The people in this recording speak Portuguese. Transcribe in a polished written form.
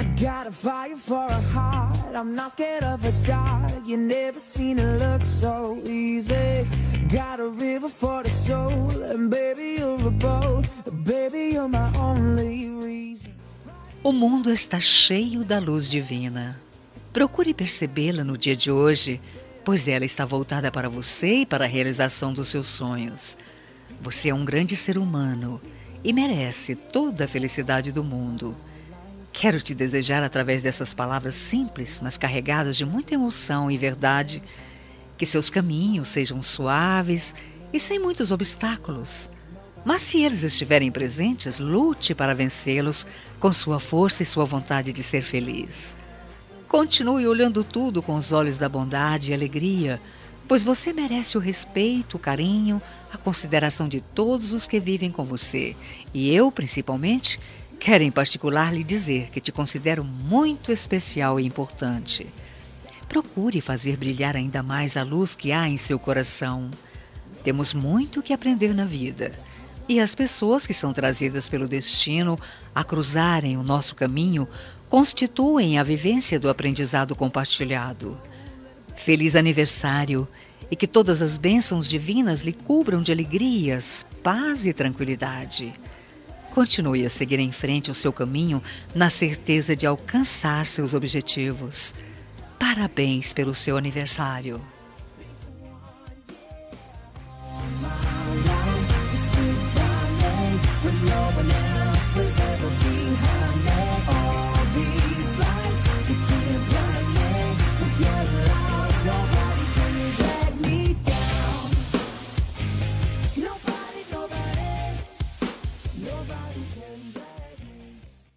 Got a fire for a heart, I'm not scared of a dark. You never seen it look so easy. Got a river for the soul, and baby you're a boat. Baby you're my only reason. O mundo está cheio da luz divina. Procure percebê-la no dia de hoje, pois ela está voltada para você e para a realização dos seus sonhos. Você é um grande ser humano e merece toda a felicidade do mundo. Quero te desejar, através dessas palavras simples, mas carregadas de muita emoção e verdade, que seus caminhos sejam suaves e sem muitos obstáculos. Mas se eles estiverem presentes, lute para vencê-los com sua força e sua vontade de ser feliz. Continue olhando tudo com os olhos da bondade e alegria, pois você merece o respeito, o carinho, a consideração de todos os que vivem com você. E eu, principalmente, quero em particular lhe dizer que te considero muito especial e importante. Procure fazer brilhar ainda mais a luz que há em seu coração. Temos muito que aprender na vida. E as pessoas que são trazidas pelo destino a cruzarem o nosso caminho constituem a vivência do aprendizado compartilhado. Feliz aniversário e que todas as bênçãos divinas lhe cubram de alegrias, paz e tranquilidade. Continue a seguir em frente o seu caminho na certeza de alcançar seus objetivos. Parabéns pelo seu aniversário.